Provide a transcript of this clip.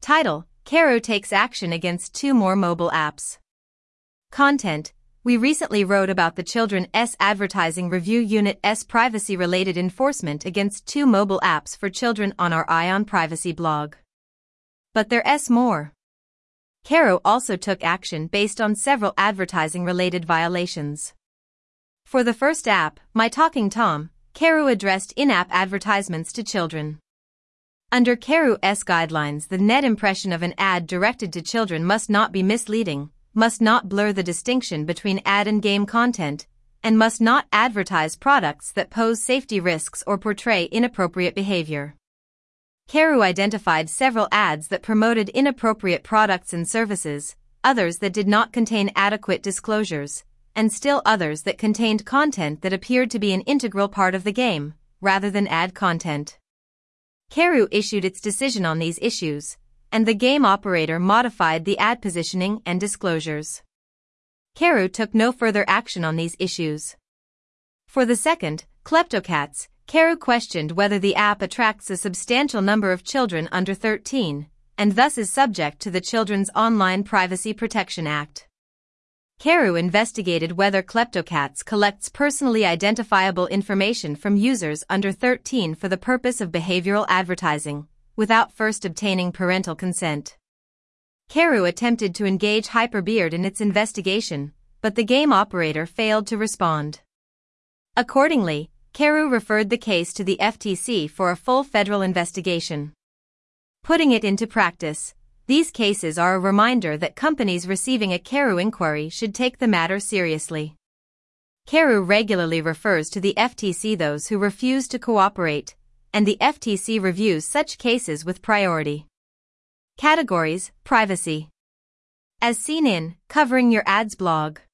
Title: Karu takes action against 2 more mobile apps. Content: we recently wrote about the Children's Advertising Review Unit's privacy-related enforcement against 2 mobile apps for children on our Eye on Privacy blog. But there's more. Karu also took action based on several advertising-related violations. For the first app, My Talking Tom, Karu addressed in-app advertisements to children. Under Karu's guidelines, the net impression of an ad directed to children must not be misleading, must not blur the distinction between ad and game content, and must not advertise products that pose safety risks or portray inappropriate behavior. Karu identified several ads that promoted inappropriate products and services, others that did not contain adequate disclosures, and still others that contained content that appeared to be an integral part of the game, rather than ad content. Karu issued its decision on these issues, and the game operator modified the ad positioning and disclosures. Karu took no further action on these issues. For the second, Kleptocats, Karu questioned whether the app attracts a substantial number of children under 13, and thus is subject to the Children's Online Privacy Protection Act. Karu investigated whether Kleptocats collects personally identifiable information from users under 13 for the purpose of behavioral advertising, without first obtaining parental consent. Karu attempted to engage Hyperbeard in its investigation, but the game operator failed to respond. Accordingly, Karu referred the case to the FTC for a full federal investigation. Putting it into practice, these cases are a reminder that companies receiving a Karu inquiry should take the matter seriously. Karu regularly refers to the FTC those who refuse to cooperate, and the FTC reviews such cases with priority. Categories: Privacy. As seen in Covering Your Ads blog.